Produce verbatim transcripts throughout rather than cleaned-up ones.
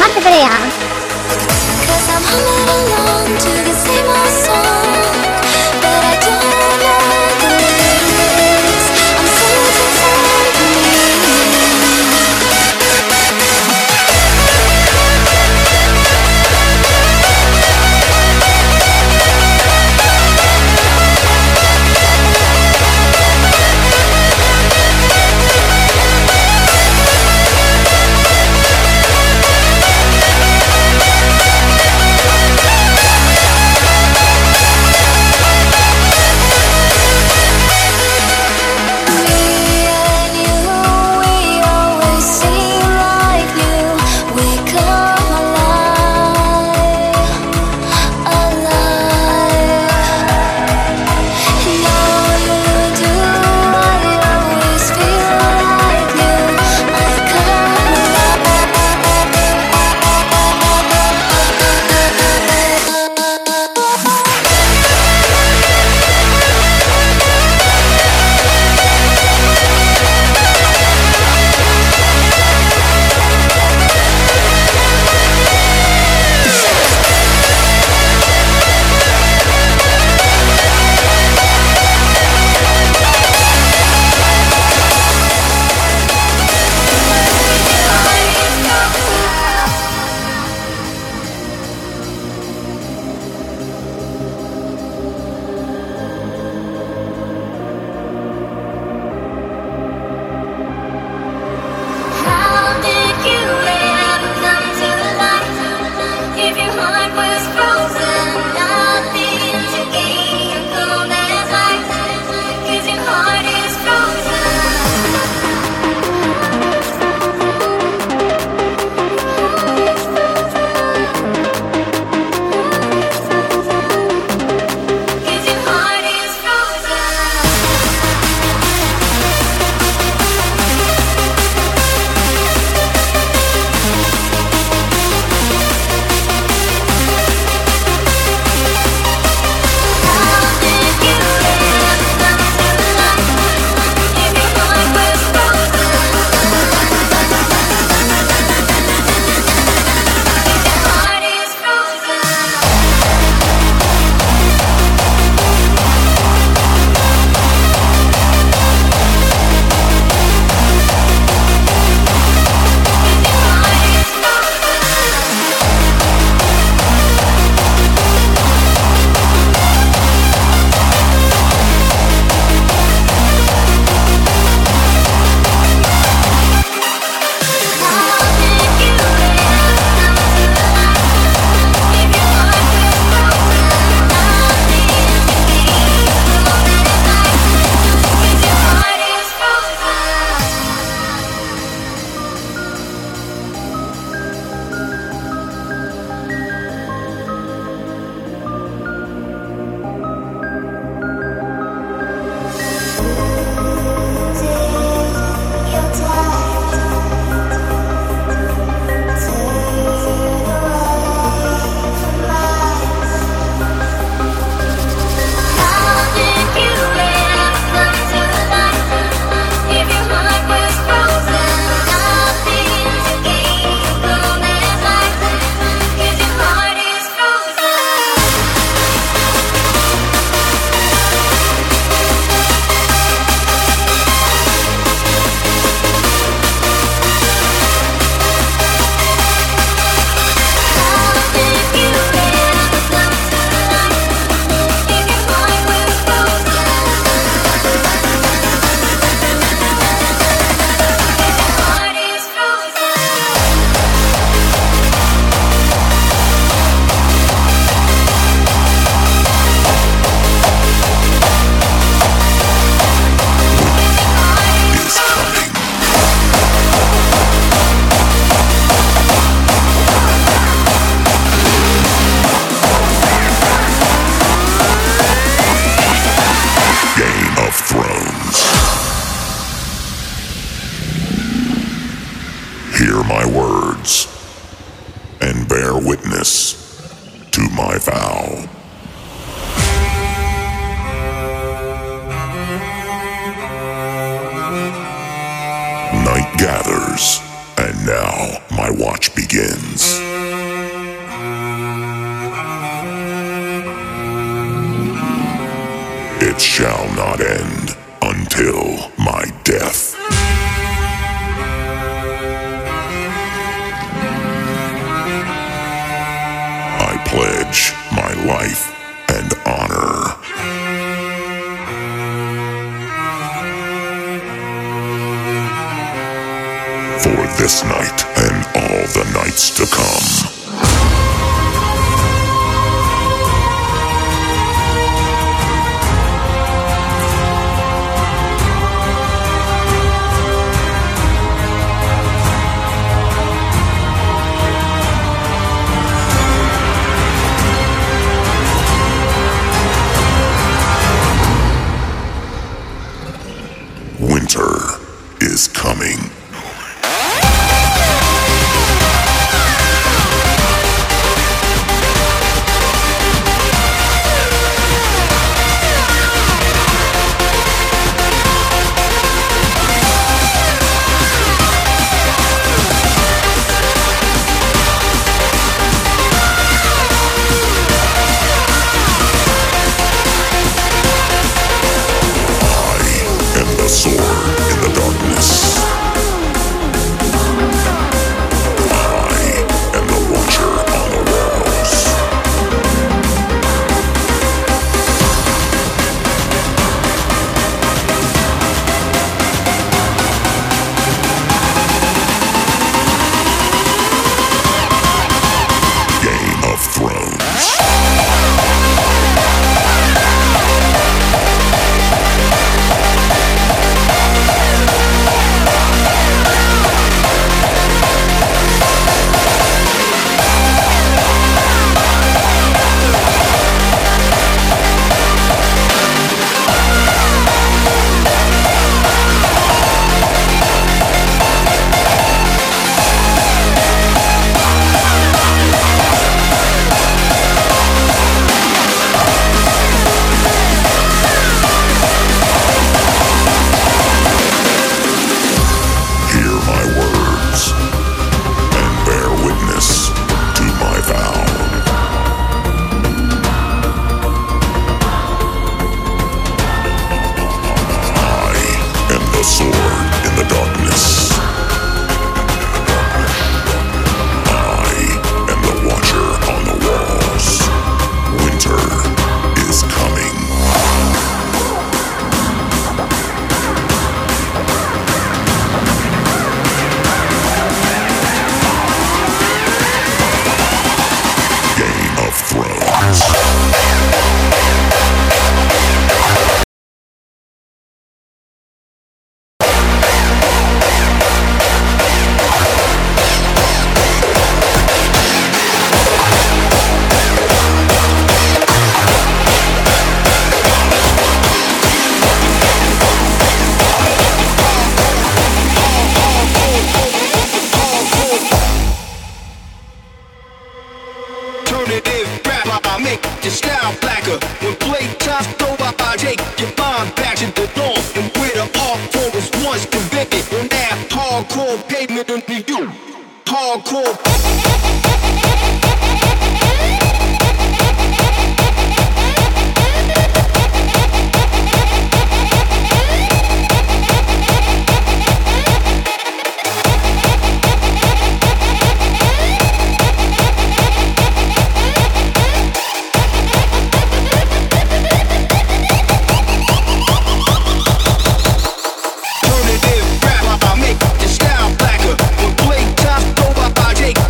是不是呀？ Cause I'm humming along to the same old song, but I don't know the lyrics. I'm searching for the meaning. Hear my words and bear witness to my vow. Night gathers, and now my watch begins. begins. It shall not end until my death. I pledge my life and honor. For this night and all the nights to come. Winter is coming. Sword in the darkness. I am the watcher on the walls. Game of Thrones. Sword in the darkness. I am the watcher on the walls. Winter is coming. Game of Thrones. Your style blacker. When playtime's over, I take your mind back to the dawn. And where the hardcore was once convicted. On that hardcore pavement under you. Hardcore. Take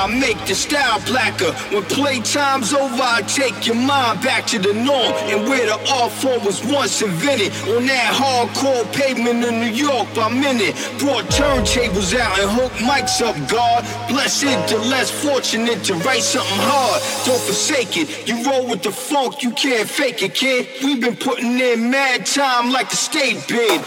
make the style blacker. When playtime's over, I take your mind back to the norm and where the art form was once invented. On that hardcore pavement in New York by minute. Brought turntables out and hooked mics up, God. Blessed the less fortunate to write something hard. Don't forsake it. You roll with the funk, you can't fake it, kid. We've been putting in mad time like the state bid.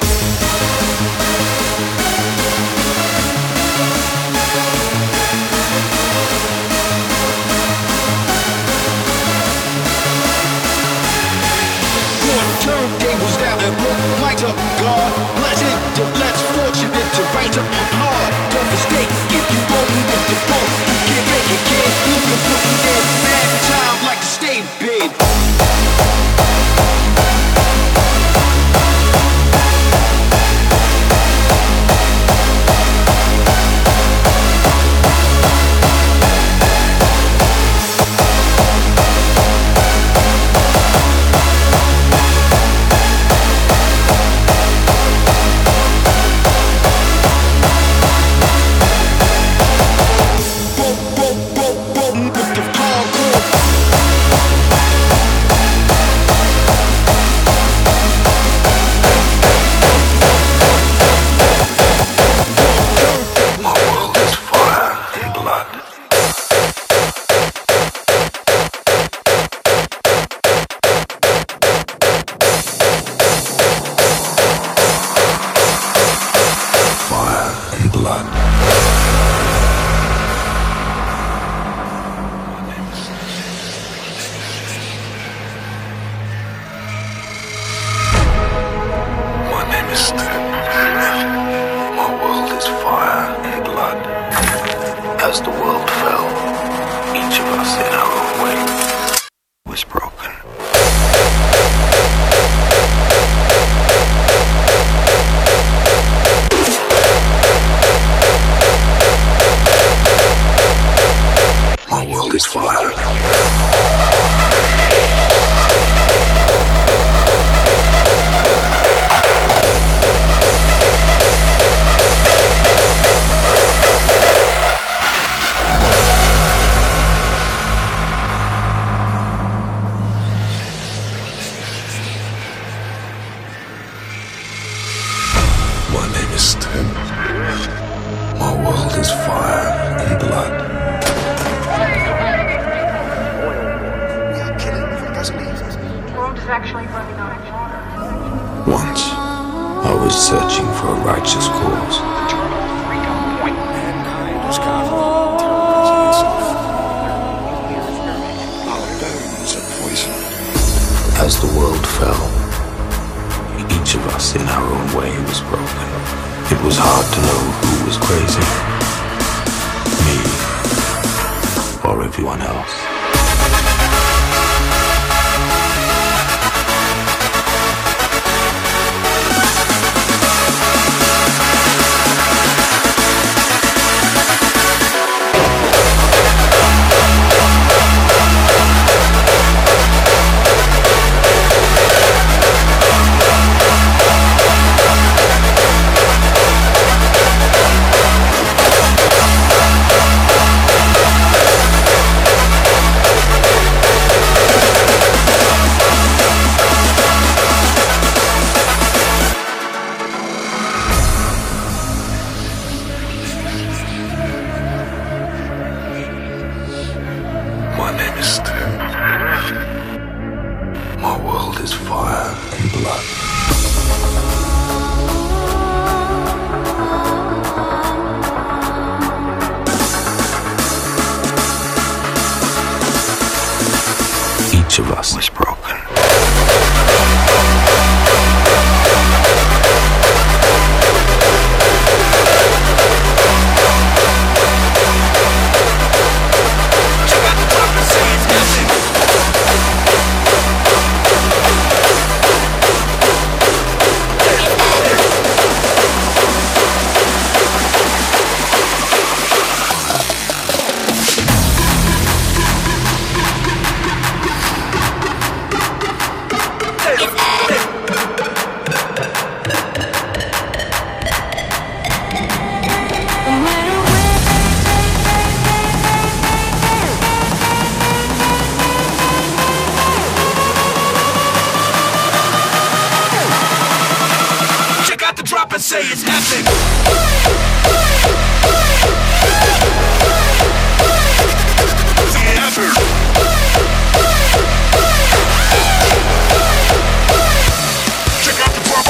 Turntables out and hook mics up, God. Blessed the less fortunate to write something hard. Don't mistake if you rollin' with the funk, you can't make it, kid. We've been putting in mad time like the state bid. drop and say it's epic. Check out the drop.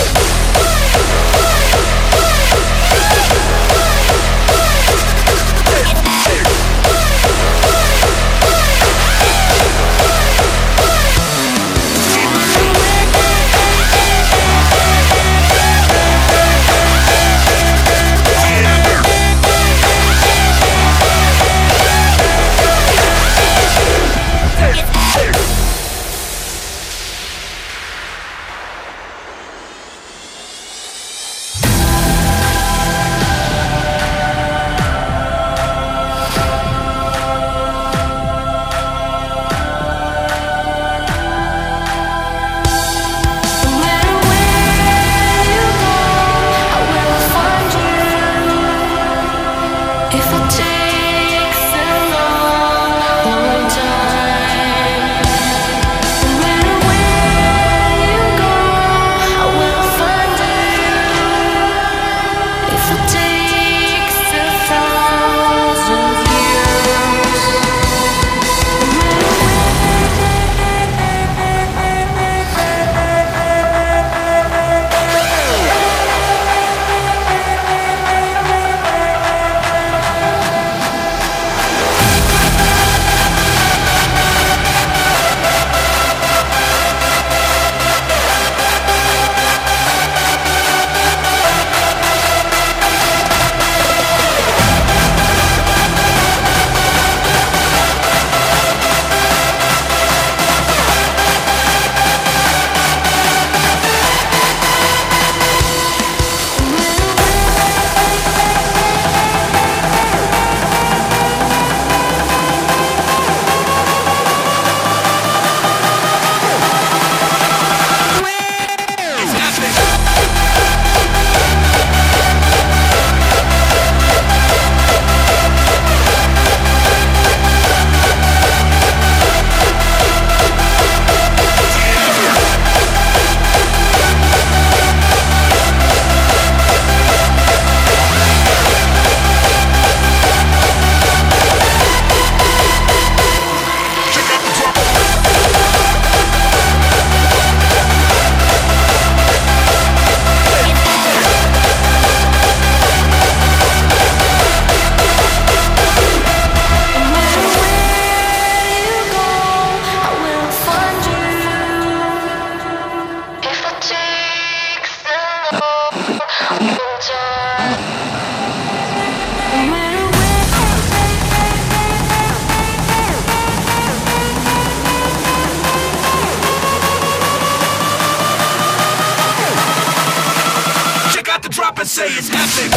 Say it's epic.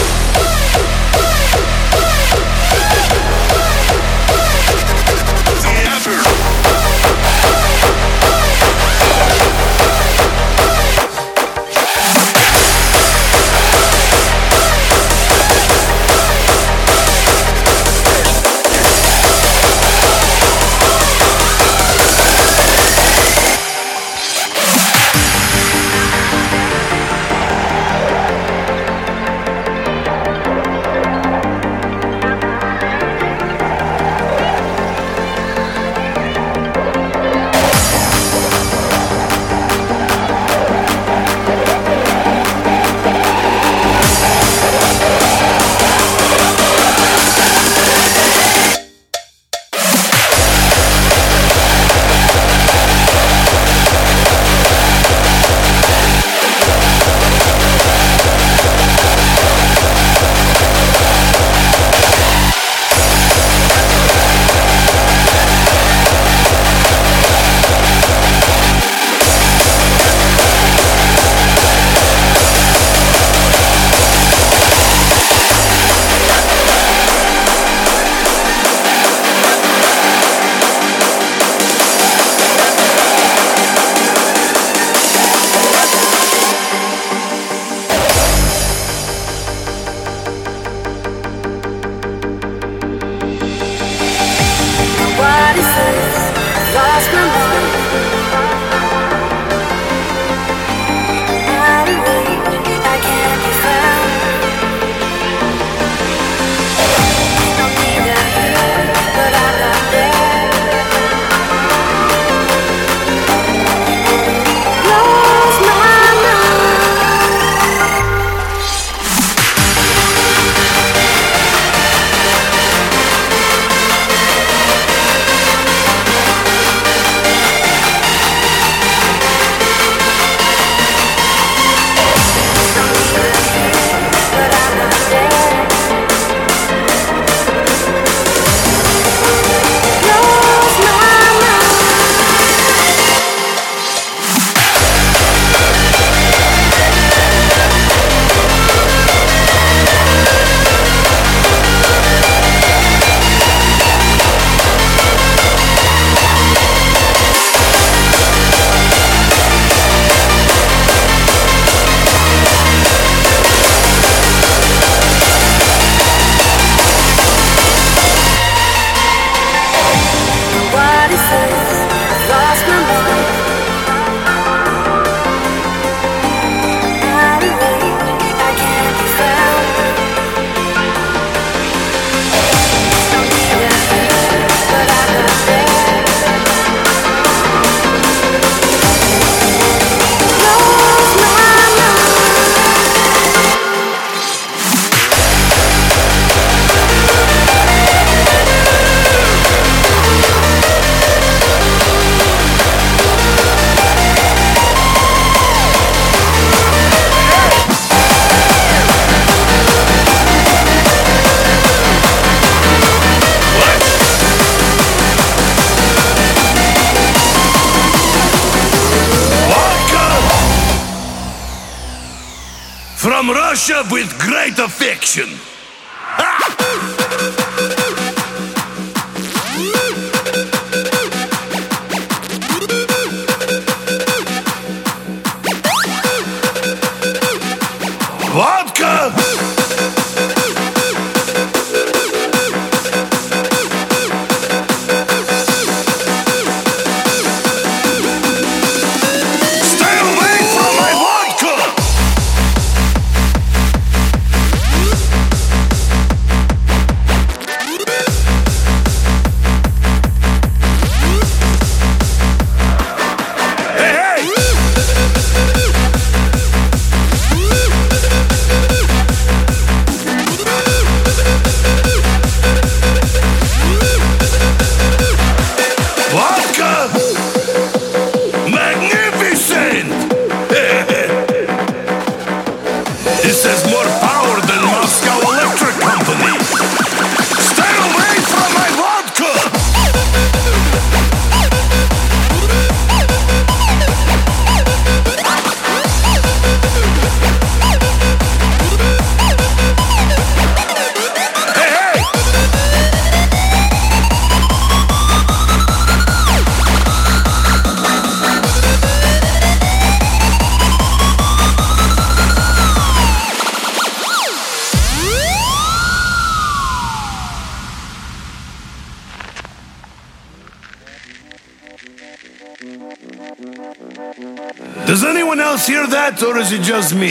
From Russia with great affection. Vodka! Does anyone else hear that, or is it just me?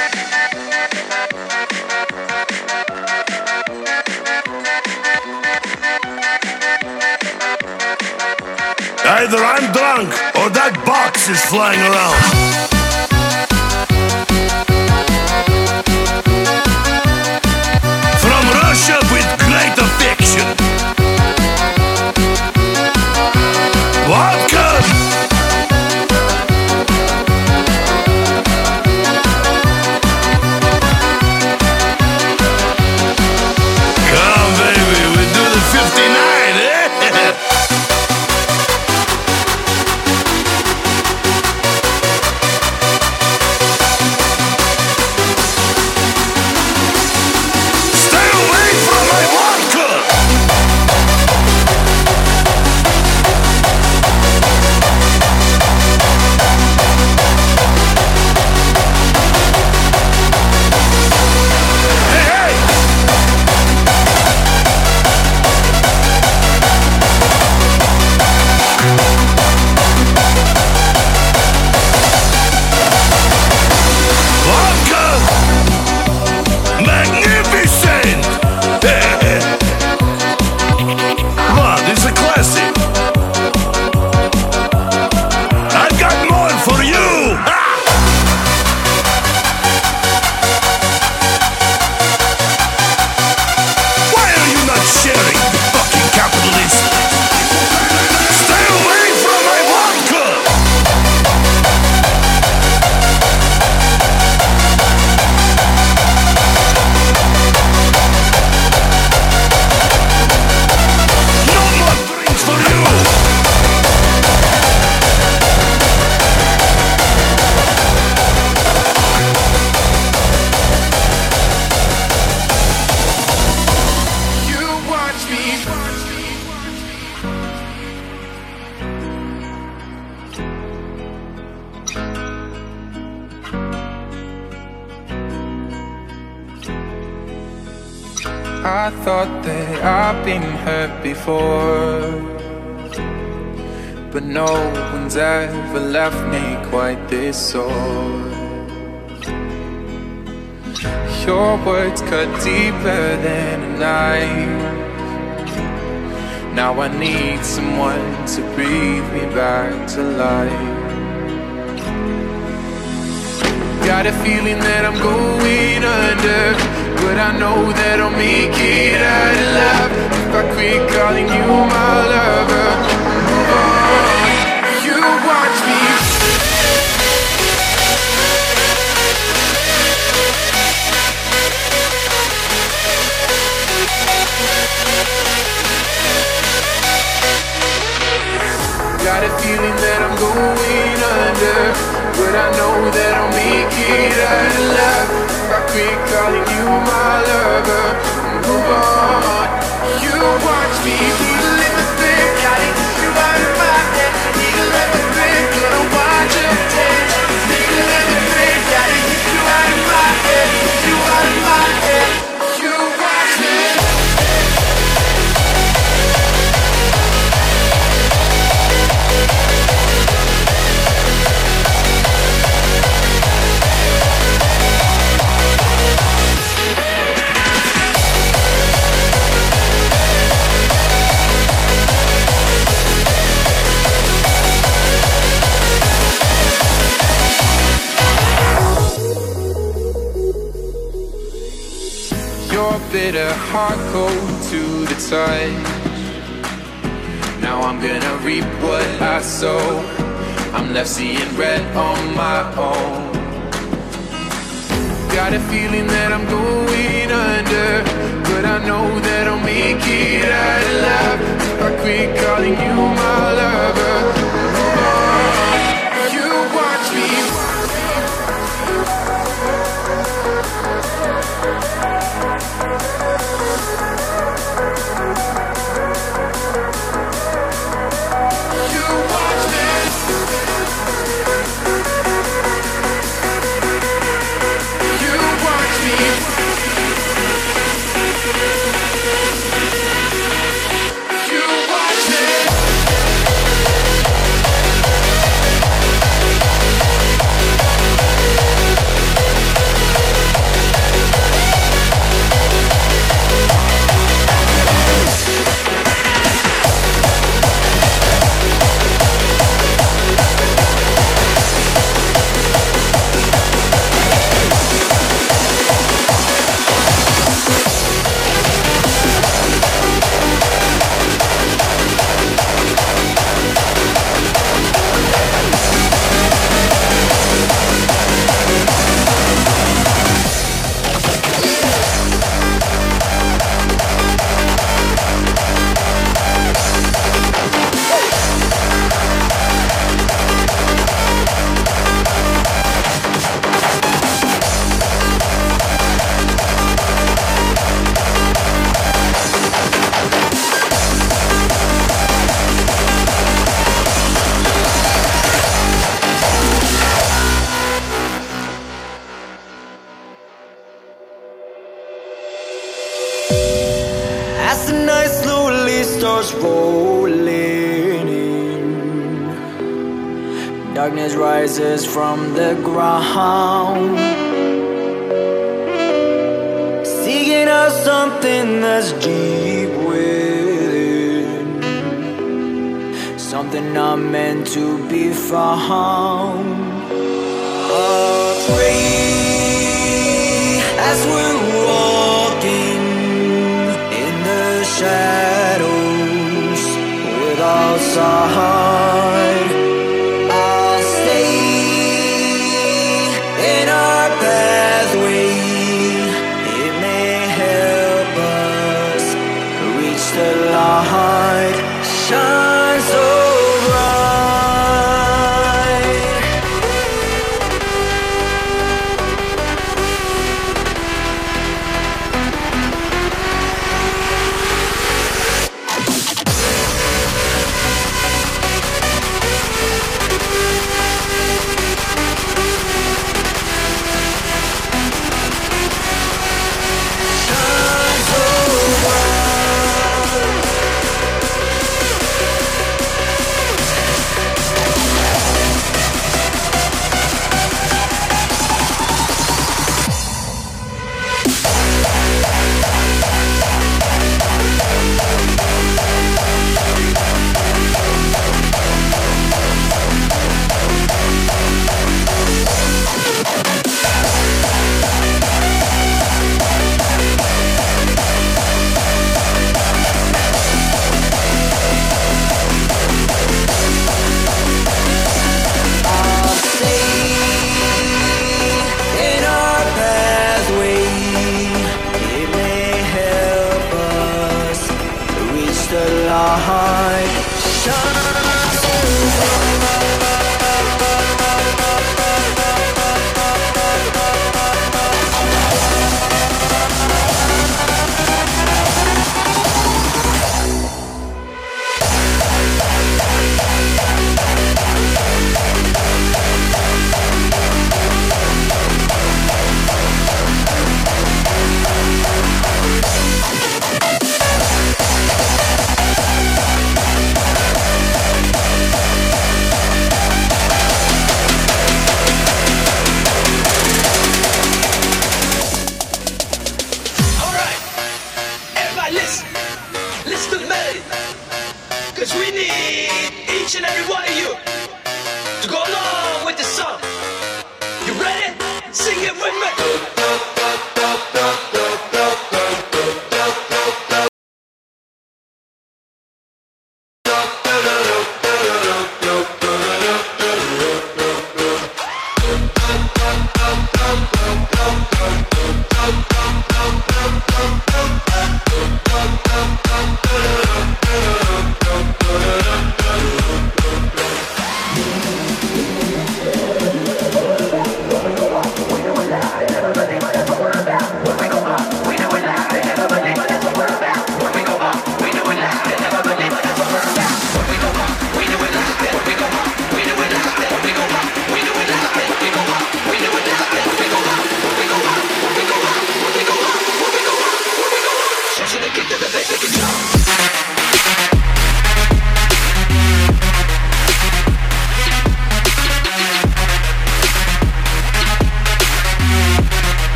Either I'm drunk, or that box is flying around. From Russia with great affection. Vodka! I thought that I've been hurt before, but no one's ever left me quite this sore. Your words cut deeper than a knife. Now I need someone to breathe me back to life. Got a feeling that I'm going under, but I know that I'll make it out alive if I quit calling you my lover. Oh, you watch me. Got a feeling that I'm going under, but I know that I'll make it out alive Your bitter heart cold to the touch. Now I'm gonna reap what I sow. I'm left seeing red on my own. Got a feeling that I'm going under, but I know that I'll make it out alive if I quit calling you my lover. Oh, you watch me. Darkness rises from the ground, seeking out something that's deep within, something not meant to be found. Afraid as we're walking in the shadows without sight. The light shines so bright. Shines so bright. Sing it with me.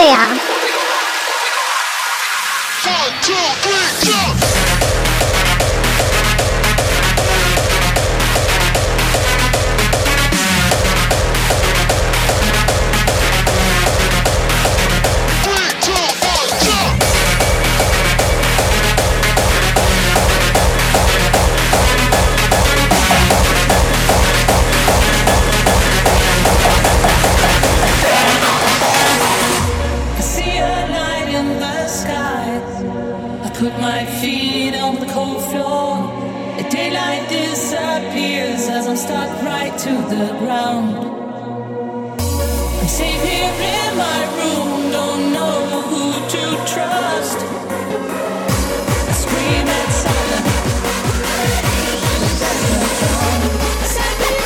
呀。 Put my feet on the cold floor. The daylight disappears as I'm stuck right to the ground. I'm safe here in my room, don't know who to trust. I scream at silence. Set me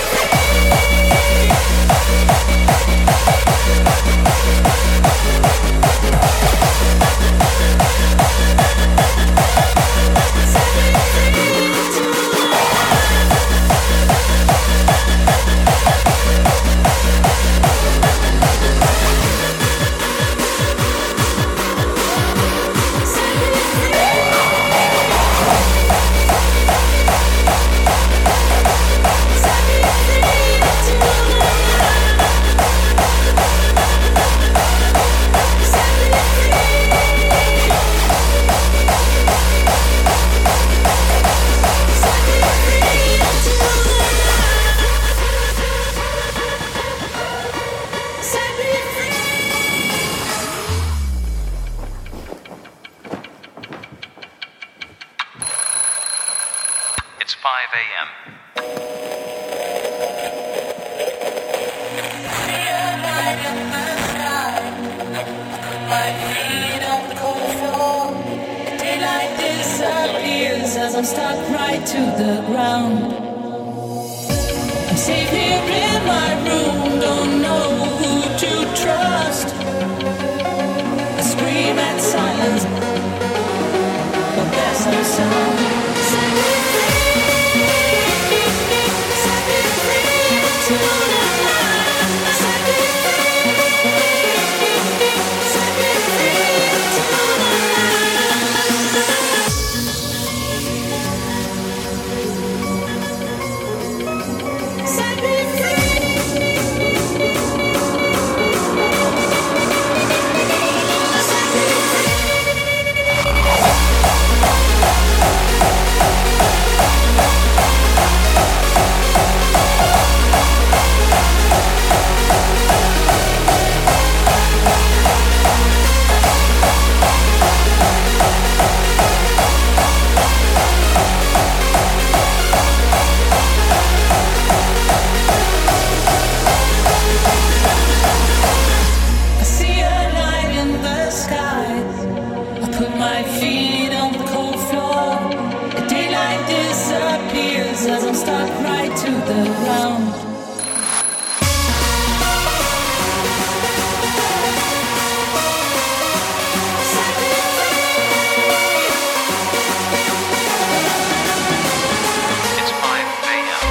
five a.m. As I'm stuck right to the ground. I'm safe here in my room, don't know who to trust. I scream at silence, but there's no sound. Set me free, set me free tonight. Set me free, set me free tonight. Set me as I'm stuck right to the ground. It's five a.m.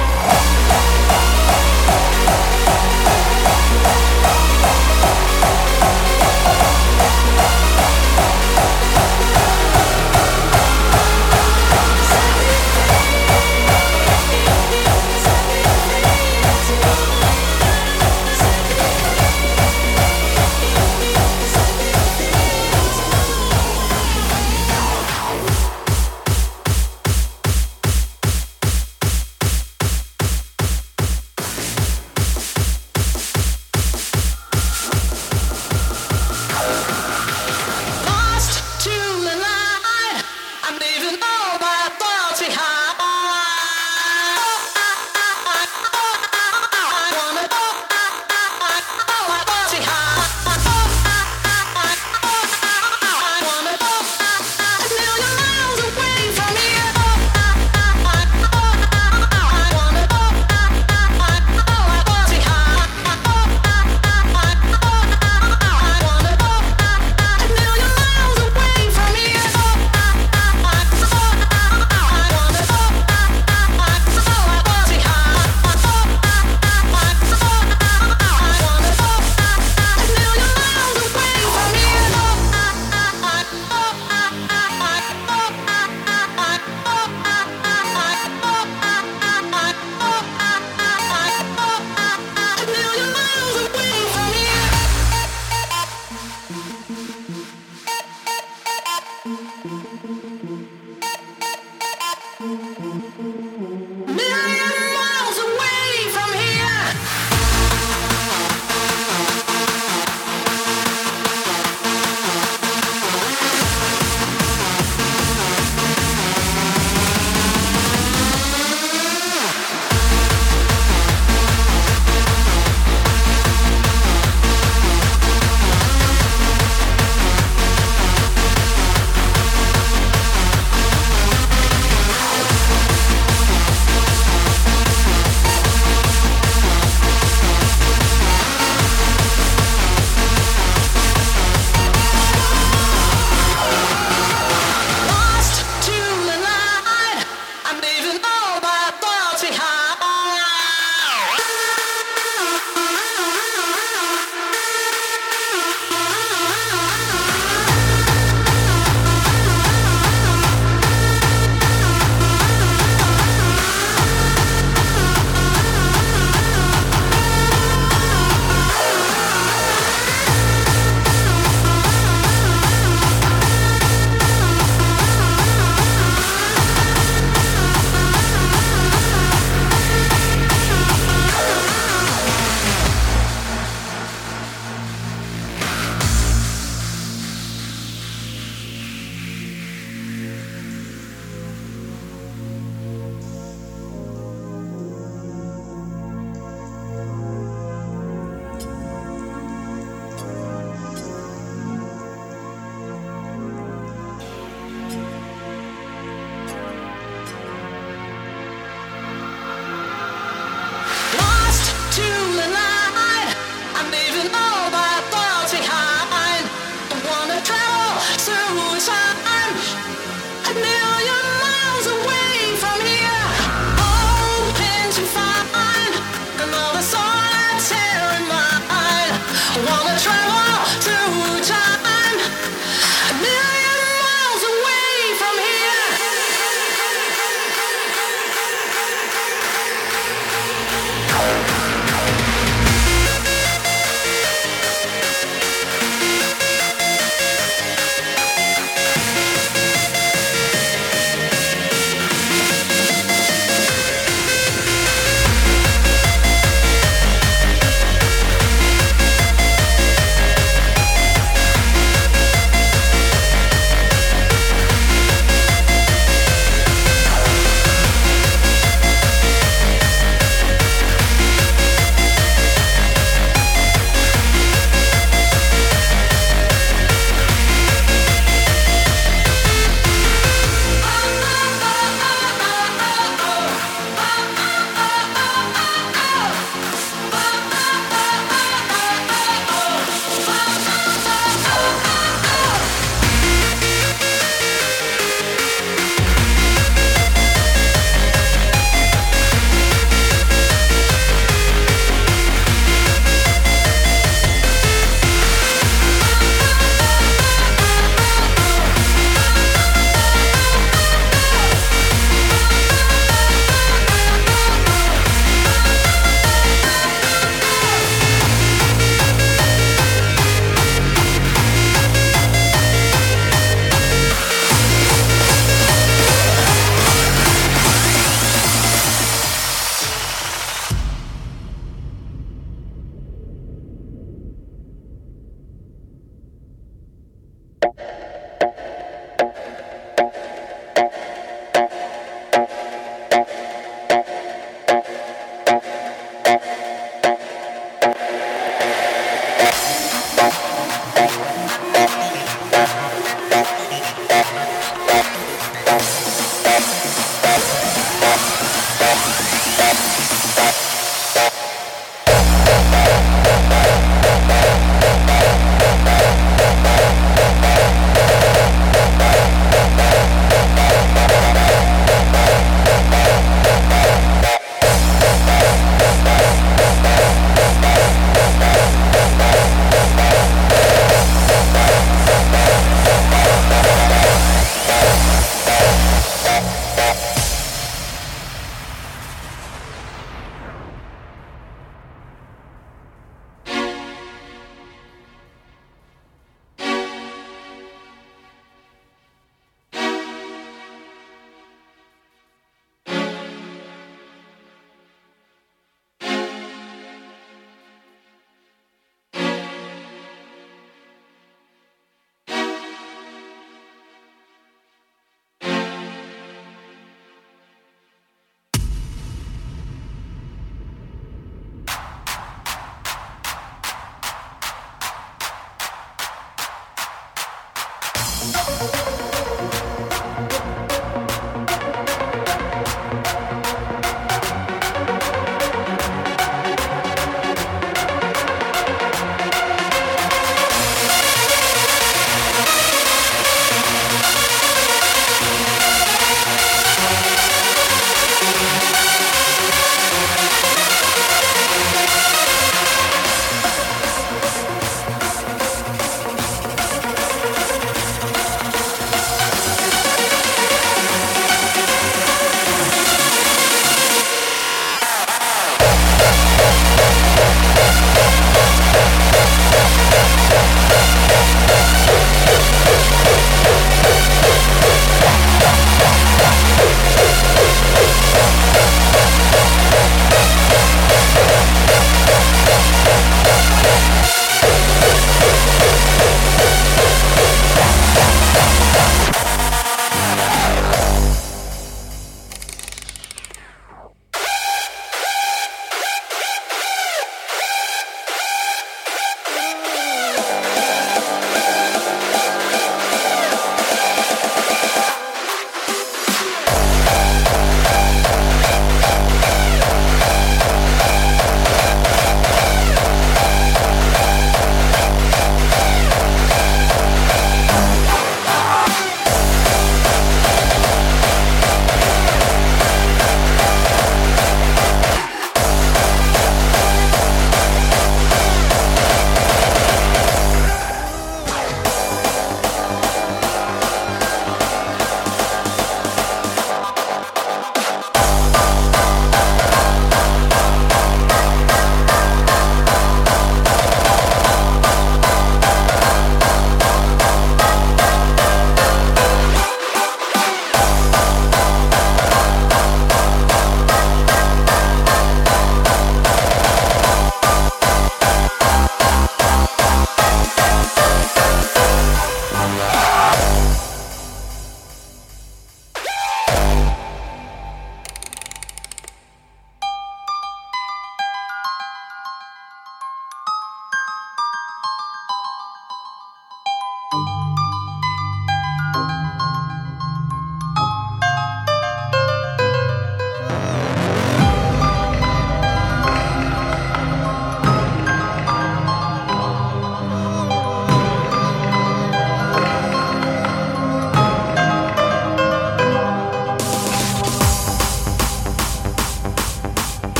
Set me free.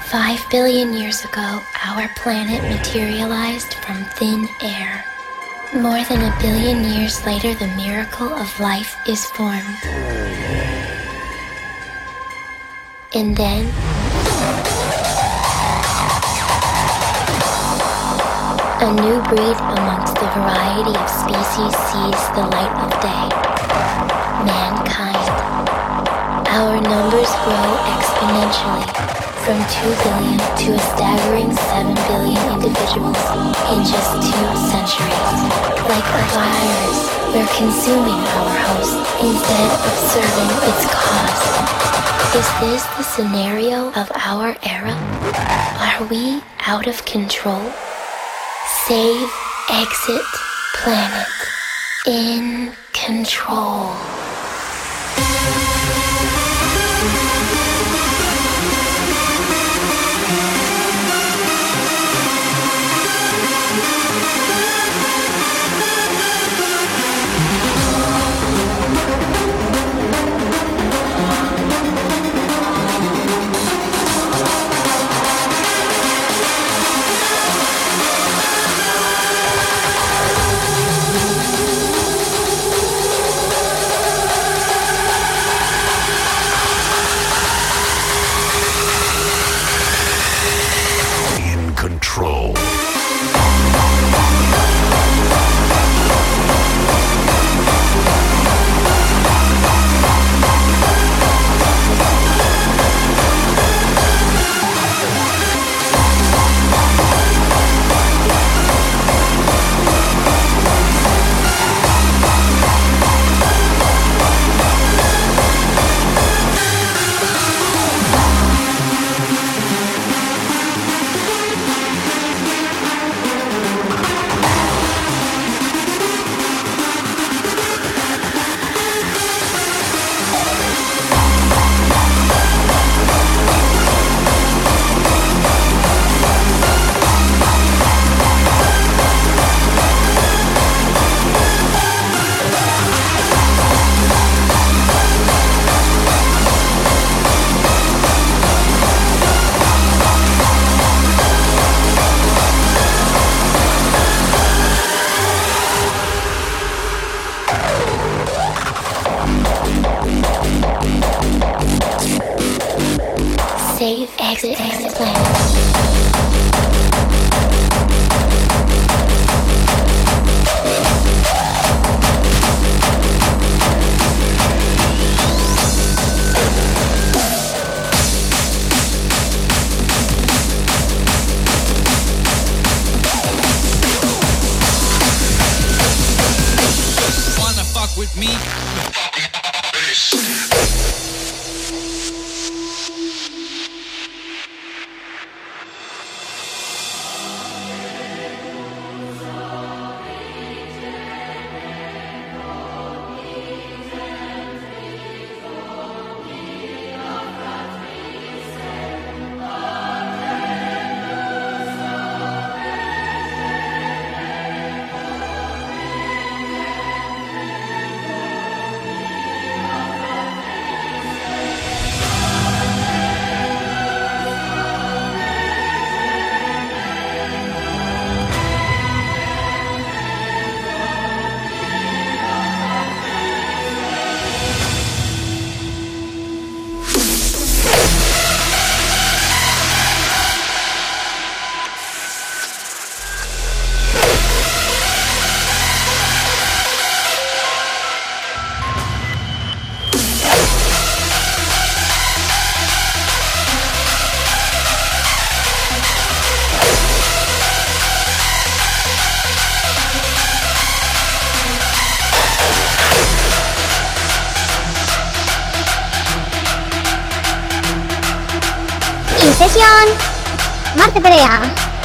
Five billion years ago, our planet materialized from thin air. More than a billion years later, the miracle of life is formed. And then, a new breed amongst the variety of species sees the light of day. Mankind. Our numbers grow exponentially, from two billion to a staggering seven billion individuals in just two centuries. Like a virus, we're consuming our host instead of serving its cause. Is this the scenario of our era? Are we out of control? Save, exit, planet. In control. Control. Save, exit, exit, planet. Wanna fuck with me? Sesión Marte Pelea.